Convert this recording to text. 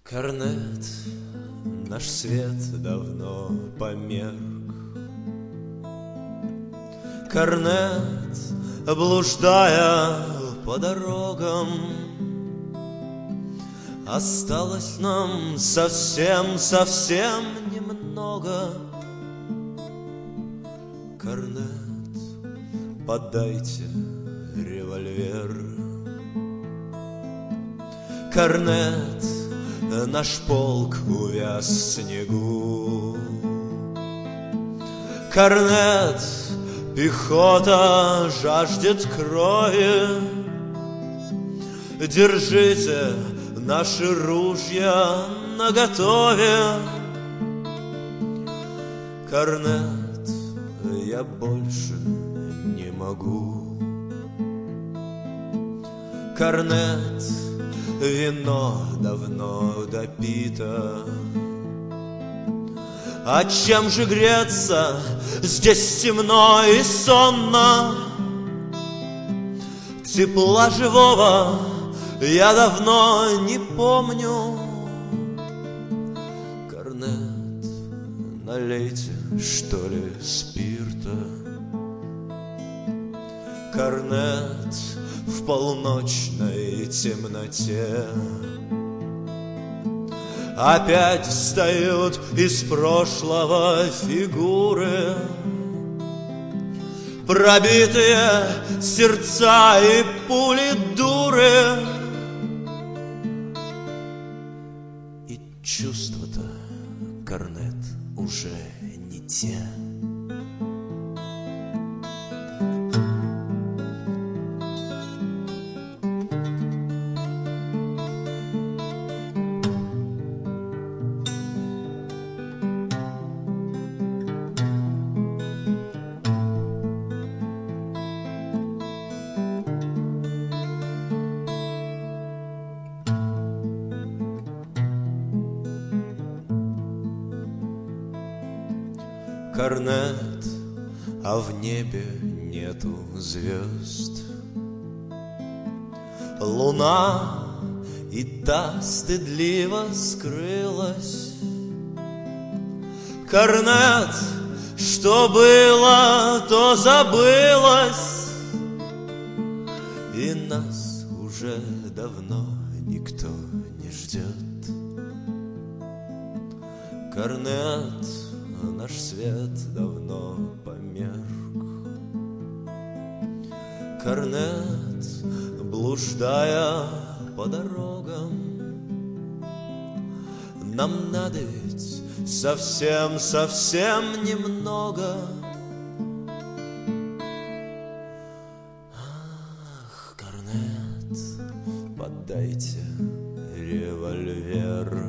Корнет, наш свет давно померк. Корнет, блуждая по дорогам, осталось нам совсем немного. Корнет, подайте револьвер. Корнет, наш полк увяз в снегу. Корнет, пехота жаждет крови. Держите наши ружья наготове. Корнет, я больше не могу. Корнет, вино давно допито. А чем же греться? Здесь темно и сонно. Тепла живого я давно не помню. Корнет, налейте, что ли, спирта. Корнет, в полночной темноте опять встают из прошлого фигуры, пробитые сердца и пули дуры. И чувства-то, Корнет, уже не те. Корнет, а в небе нету звезд. Луна и та стыдливо скрылась. Корнет, что было, то забылось, и нас уже давно никто не ждет. Корнет, наш свет давно померк. Корнет, блуждая по дорогам, нам надо ведь совсем немного. Ах, Корнет, подайте револьвер.